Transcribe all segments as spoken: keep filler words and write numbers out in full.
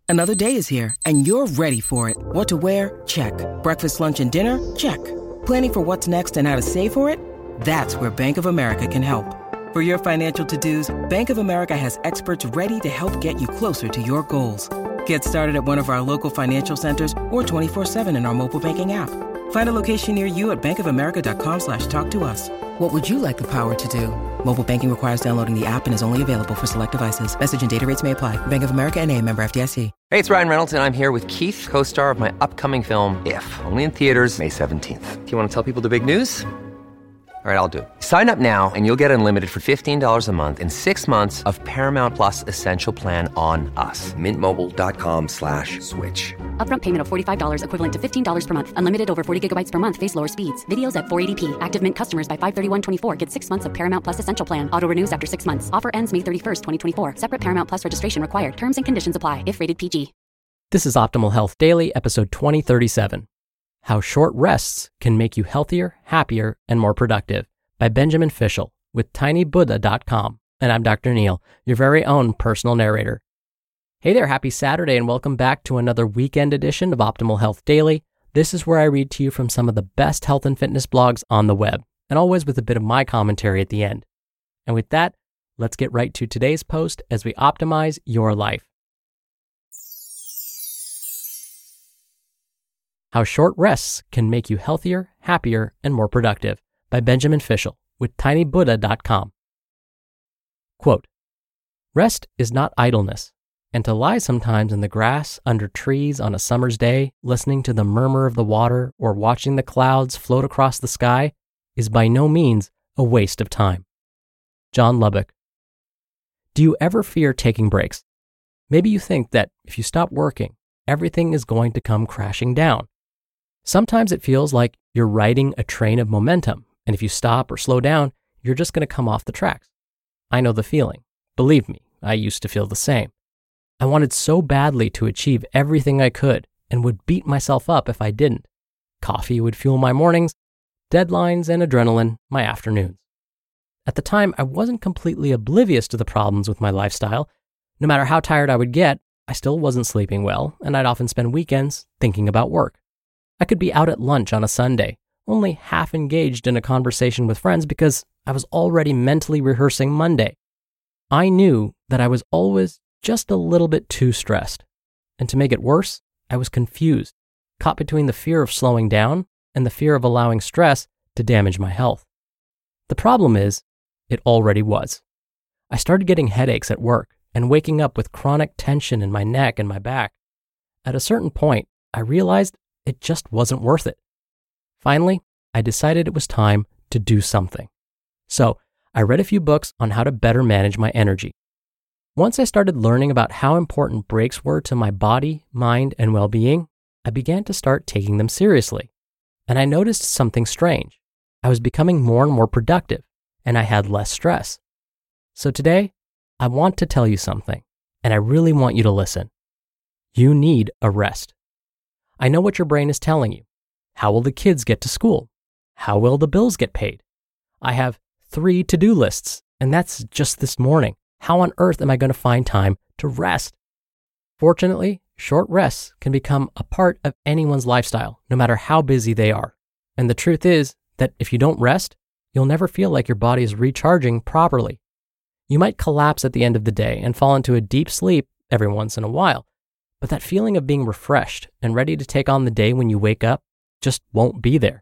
Another day is here, and you're ready for it. What to wear? Check. Breakfast, lunch, and dinner? Check. Planning for what's next and how to save for it? That's where Bank of America can help. For your financial to-dos, Bank of America has experts ready to help get you closer to your goals. Get started at one of our local financial centers or twenty-four seven in our mobile banking app. Find a location near you at bankofamerica.com slash talk to us. What would you like the power to do? Mobile banking requires downloading the app and is only available for select devices. Message and data rates may apply. Bank of America N A, member F D I C. Hey, it's Ryan Reynolds, and I'm here with Keith, co-star of my upcoming film, If, only in theaters May seventeenth. Do you want to tell people the big news? All right, I'll do it. Sign up now and you'll get unlimited for fifteen dollars a month and six months of Paramount Plus Essential Plan on us. Mint Mobile dot com slash switch. Upfront payment of forty-five dollars equivalent to fifteen dollars per month. Unlimited over forty gigabytes per month. Face lower speeds. Videos at four eighty p. Active Mint customers by five thirty-one twenty-four get six months of Paramount Plus Essential Plan. Auto renews after six months. Offer ends May thirty-first, twenty twenty-four. Separate Paramount Plus registration required. Terms and conditions apply if rated P G. This is Optimal Health Daily, episode twenty thirty-seven. How Short Rests Can Make You Healthier, Happier, and More Productive, by Benjamin Fischel with tiny buddha dot com. And I'm Doctor Neil, your very own personal narrator. Hey there, happy Saturday, and welcome back to another weekend edition of Optimal Health Daily. This is where I read to you from some of the best health and fitness blogs on the web, and always with a bit of my commentary at the end. And with that, let's get right to today's post as we optimize your life. How Short Rests Can Make You Healthier, Happier, and More Productive, by Benjamin Fischel with tiny buddha dot com. Quote, "Rest is not idleness, and to lie sometimes in the grass under trees on a summer's day, listening to the murmur of the water or watching the clouds float across the sky is by no means a waste of time." John Lubbock. Do you ever fear taking breaks? Maybe you think that if you stop working, everything is going to come crashing down. Sometimes it feels like you're riding a train of momentum, and if you stop or slow down, you're just going to come off the tracks. I know the feeling. Believe me, I used to feel the same. I wanted so badly to achieve everything I could and would beat myself up if I didn't. Coffee would fuel my mornings, deadlines and adrenaline my afternoons. At the time, I wasn't completely oblivious to the problems with my lifestyle. No matter how tired I would get, I still wasn't sleeping well, and I'd often spend weekends thinking about work. I could be out at lunch on a Sunday, only half engaged in a conversation with friends because I was already mentally rehearsing Monday. I knew that I was always just a little bit too stressed. And to make it worse, I was confused, caught between the fear of slowing down and the fear of allowing stress to damage my health. The problem is, it already was. I started getting headaches at work and waking up with chronic tension in my neck and my back. At a certain point, I realized it just wasn't worth it. Finally, I decided it was time to do something. So I read a few books on how to better manage my energy. Once I started learning about how important breaks were to my body, mind, and well-being, I began to start taking them seriously. And I noticed something strange. I was becoming more and more productive, and I had less stress. So today, I want to tell you something, and I really want you to listen. You need a rest. I know what your brain is telling you. How will the kids get to school? How will the bills get paid? I have three to-do lists, and that's just this morning. How on earth am I going to find time to rest? Fortunately, short rests can become a part of anyone's lifestyle, no matter how busy they are. And the truth is that if you don't rest, you'll never feel like your body is recharging properly. You might collapse at the end of the day and fall into a deep sleep every once in a while, but that feeling of being refreshed and ready to take on the day when you wake up just won't be there.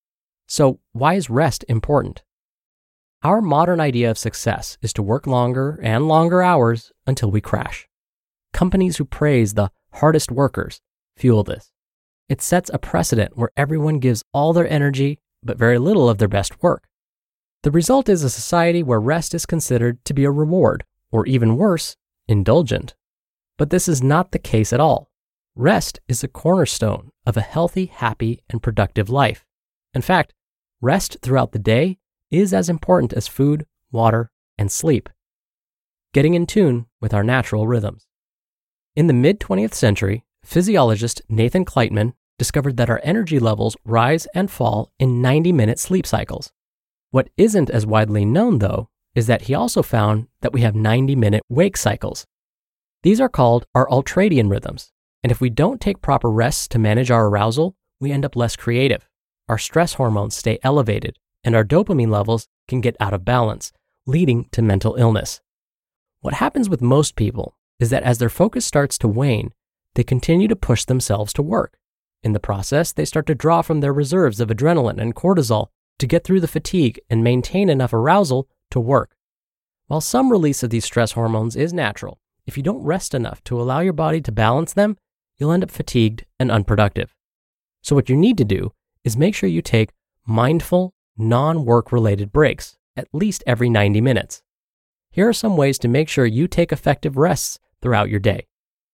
So why is rest important? Our modern idea of success is to work longer and longer hours until we crash. Companies who praise the hardest workers fuel this. It sets a precedent where everyone gives all their energy, but very little of their best work. The result is a society where rest is considered to be a reward, or even worse, indulgent. But this is not the case at all. Rest is a cornerstone of a healthy, happy, and productive life. In fact, rest throughout the day is as important as food, water, and sleep. Getting in tune with our natural rhythms. In the mid-twentieth century, physiologist Nathan Kleitman discovered that our energy levels rise and fall in ninety-minute sleep cycles. What isn't as widely known, though, is that he also found that we have ninety-minute wake cycles. These are called our ultradian rhythms, and if we don't take proper rests to manage our arousal, we end up less creative. Our stress hormones stay elevated, and our dopamine levels can get out of balance, leading to mental illness. What happens with most people is that as their focus starts to wane, they continue to push themselves to work. In the process, they start to draw from their reserves of adrenaline and cortisol to get through the fatigue and maintain enough arousal to work. While some release of these stress hormones is natural, if you don't rest enough to allow your body to balance them, you'll end up fatigued and unproductive. So what you need to do is make sure you take mindful, non-work related breaks, at least every ninety minutes. Here are some ways to make sure you take effective rests throughout your day.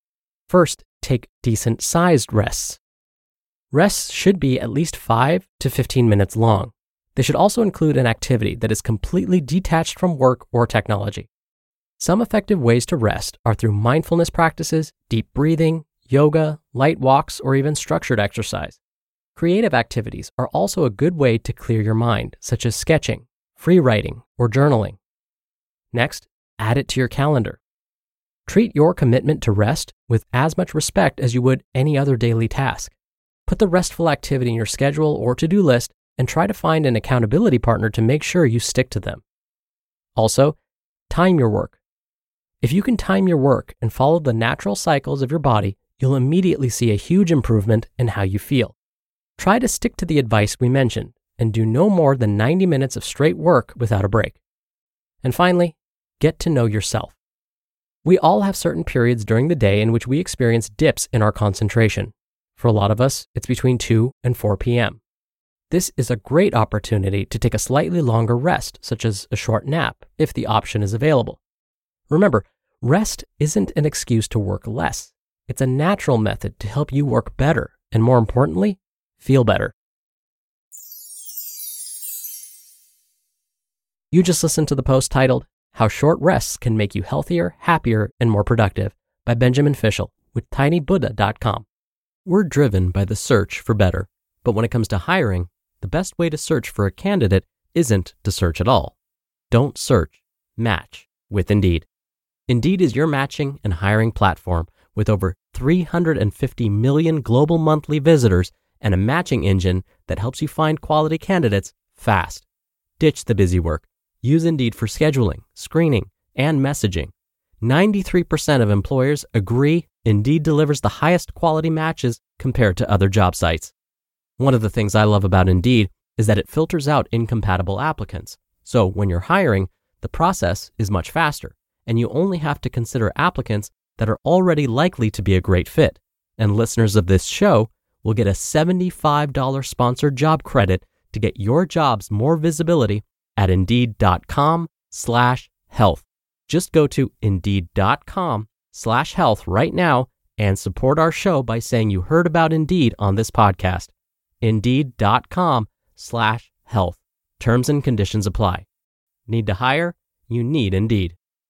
First, take decent sized rests. Rests should be at least five to fifteen minutes long. They should also include an activity that is completely detached from work or technology. Some effective ways to rest are through mindfulness practices, deep breathing, yoga, light walks, or even structured exercise. Creative activities are also a good way to clear your mind, such as sketching, free writing, or journaling. Next, add it to your calendar. Treat your commitment to rest with as much respect as you would any other daily task. Put the restful activity in your schedule or to-do list and try to find an accountability partner to make sure you stick to them. Also, time your work. If you can time your work and follow the natural cycles of your body, you'll immediately see a huge improvement in how you feel. Try to stick to the advice we mentioned and do no more than ninety minutes of straight work without a break. And finally, get to know yourself. We all have certain periods during the day in which we experience dips in our concentration. For a lot of us, it's between two and four p.m. This is a great opportunity to take a slightly longer rest, such as a short nap, if the option is available. Remember, rest isn't an excuse to work less. It's a natural method to help you work better and, more importantly, feel better. You just listened to the post titled, How Short Rests Can Make You Healthier, Happier, and More Productive by Benjamin Fischel with tiny buddha dot com. We're driven by the search for better, but when it comes to hiring, the best way to search for a candidate isn't to search at all. Don't search, match with Indeed. Indeed is your matching and hiring platform with over three hundred fifty million global monthly visitors and a matching engine that helps you find quality candidates fast. Ditch the busy work. Use Indeed for scheduling, screening, and messaging. ninety-three percent of employers agree Indeed delivers the highest quality matches compared to other job sites. One of the things I love about Indeed is that it filters out incompatible applicants. So when you're hiring, the process is much faster, and you only have to consider applicants that are already likely to be a great fit. And listeners of this show will get a seventy-five dollars sponsored job credit to get your jobs more visibility at Indeed.com slash health. Just go to Indeed.com slash health right now and support our show by saying you heard about Indeed on this podcast. Indeed.com slash health. Terms and conditions apply. Need to hire? You need Indeed.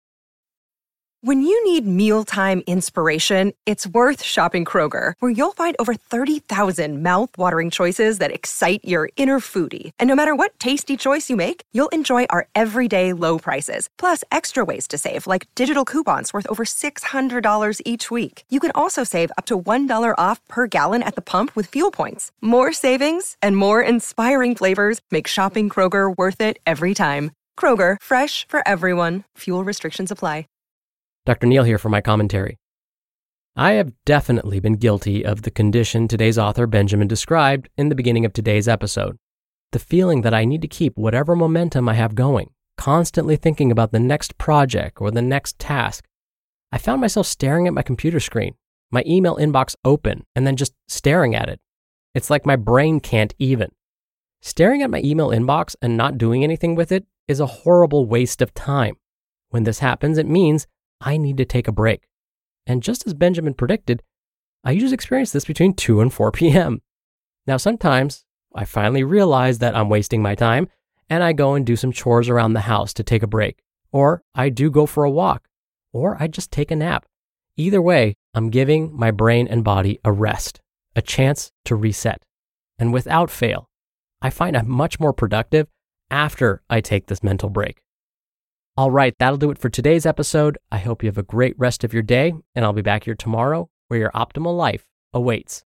When you need mealtime inspiration, it's worth shopping Kroger, where you'll find over thirty thousand mouth-watering choices that excite your inner foodie. And no matter what tasty choice you make, you'll enjoy our everyday low prices, plus extra ways to save, like digital coupons worth over six hundred dollars each week. You can also save up to one dollar off per gallon at the pump with fuel points. More savings and more inspiring flavors make shopping Kroger worth it every time. Kroger, fresh for everyone. Fuel restrictions apply. Doctor Neal here for my commentary. I have definitely been guilty of the condition today's author Benjamin described in the beginning of today's episode. The feeling that I need to keep whatever momentum I have going, constantly thinking about the next project or the next task. I found myself staring at my computer screen, my email inbox open, and then just staring at it. It's like my brain can't even. Staring at my email inbox and not doing anything with it is a horrible waste of time. When this happens, it means I need to take a break. And just as Benjamin predicted, I usually experience this between two and four p.m. Now, sometimes I finally realize that I'm wasting my time and I go and do some chores around the house to take a break. Or I do go for a walk. Or I just take a nap. Either way, I'm giving my brain and body a rest, a chance to reset. And without fail, I find I'm much more productive after I take this mental break. All right, that'll do it for today's episode. I hope you have a great rest of your day, and I'll be back here tomorrow where your optimal life awaits.